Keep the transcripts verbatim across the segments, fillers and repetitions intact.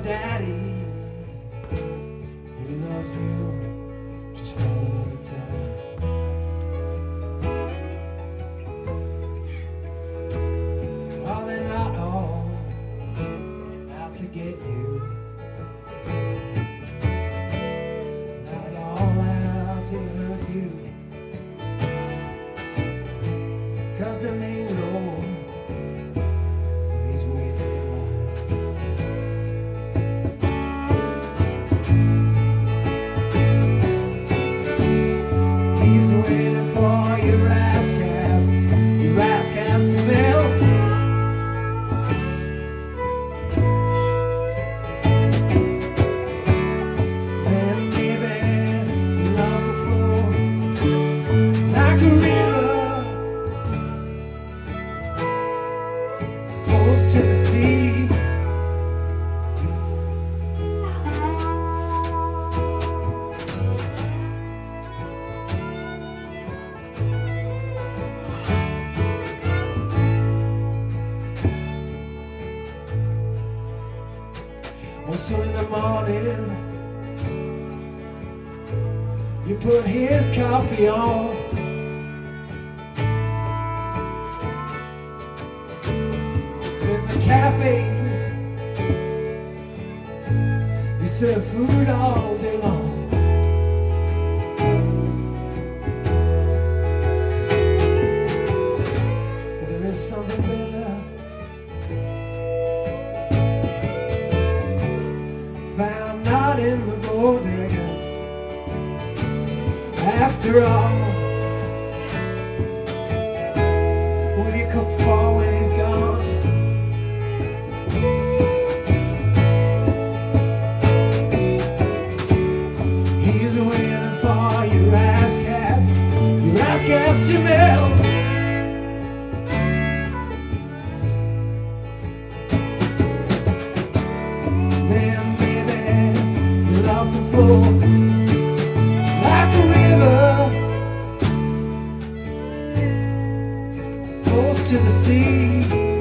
daddy, and he loves you just following the time. Oh, they're not all out to get you, not all out to hurt you, 'cause the main road is waiting in line. He's waiting for your ass caps, your ass caps to melt. Then maybe love will flow like a river flows to the sea. Well, so in the morning, you put his coffee on. In the cafe, you serve food all day long. But there is something better, found not in the bodegas. After all, will you cook for when he's gone? He's waiting for your ass caps, your ass caps to melt. Then baby, your love can flow like a river flows to the sea.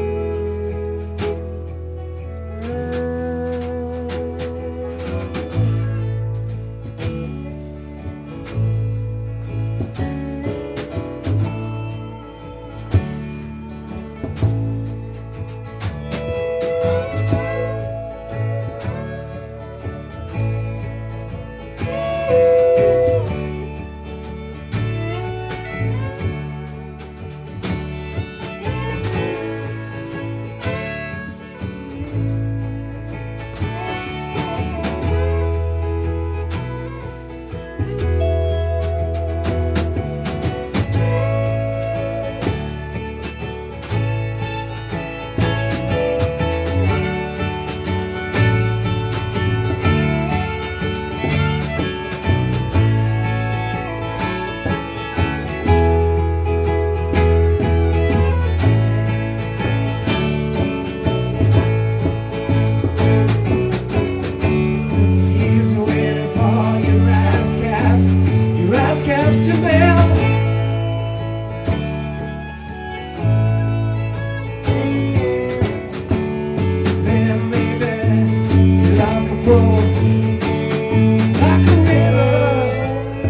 He's waiting for your ass caps, your ass caps to melt. Then maybe your love can flow like a river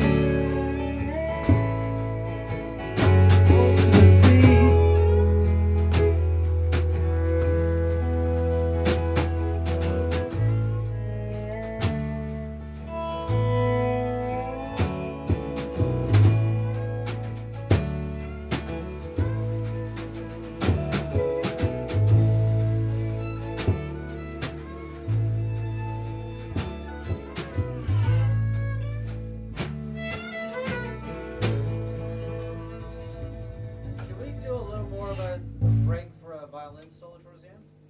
flows to the sea. Should we do a little more of a break for a violin solo towards the end?